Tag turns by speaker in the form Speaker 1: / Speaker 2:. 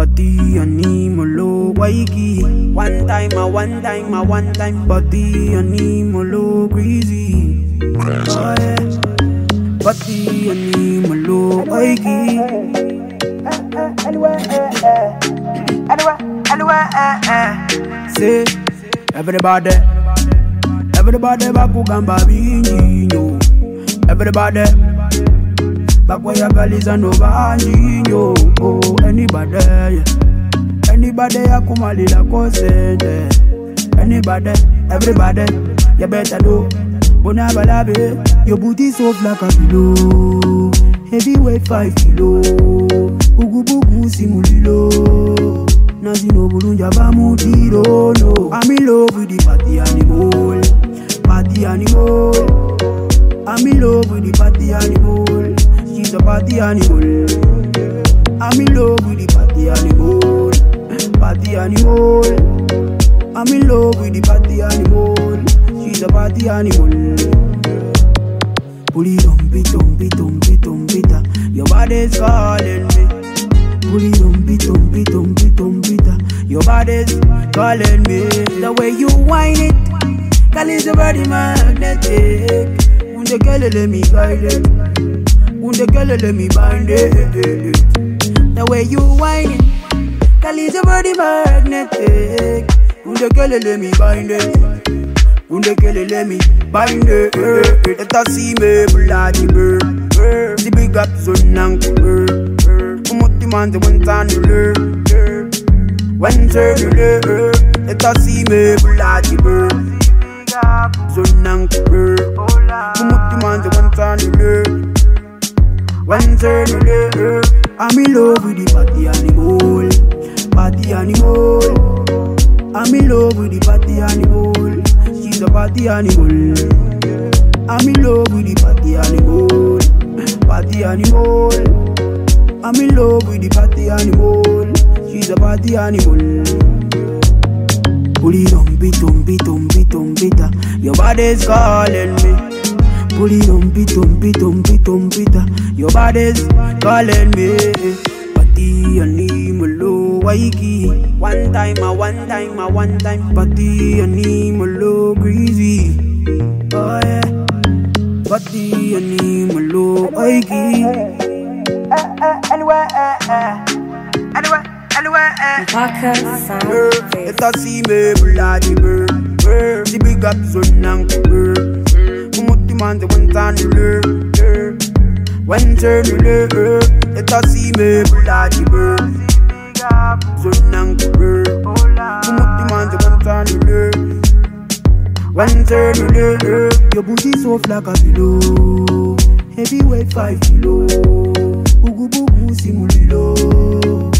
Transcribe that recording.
Speaker 1: Body animal waiki. One time, body animal crazy. Oh, yeah. Body animal waiki. Anywhere. Say, everybody back ugamba binyo. Everybody back where your girls are no banyo. Oh, anybody akumalila kosende. Anybody, everybody, you better know. Bonabalabe, your booty soft like a pillow. Heavyweight 5 kilo. Bugu bugu simulilo. Nazino bulunja bamutiro no. I'm in love with the party animal. Party animal. I'm in love with the party animal. She's a party animal. I'm in love with the party animal. Party animal. I'm in love with the party animal. She's a party animal. Pully dumpy. Your body's calling me. Pully dumpy. Your body's calling me. The way you whine it, girl, is a body magnetic. Unde girl, let me guide it. Unde girl, let me bind it. The way you whine it, girl, is a body magnetic. Unde girl, let me bind it. Unde girl, let me bind it. Let us see me bloody bird. The big up zone and bird. Umuti man the one time you learn. When turn you learn. Let us see me bloody bird. Zone and bird. Umuti man the one time you learn. When turn you learn. I'm in love with the party animal. Party animal. I'm in love with the party animal. She's a party animal. I'm in love with the party animal. Party animal. I'm in love with the party animal. She's a party animal. Pully dumpy. Your body's calling me. Pully dumpy. Your body's calling me. Party animal waiki. One time. Party animal greasy. Oh yeah. Party animal waiki. Anywhere. Let us see me bloody bird. The big up zone and bird. Umuti man the one time you learn. When turn you learn. Let us see me bloody bird. Zone and bird. Umuti man the one time you learn. When turn you learn. Your booty soft like a pillow. Heavyweight 5 kilo. Bugu bugu simulilo.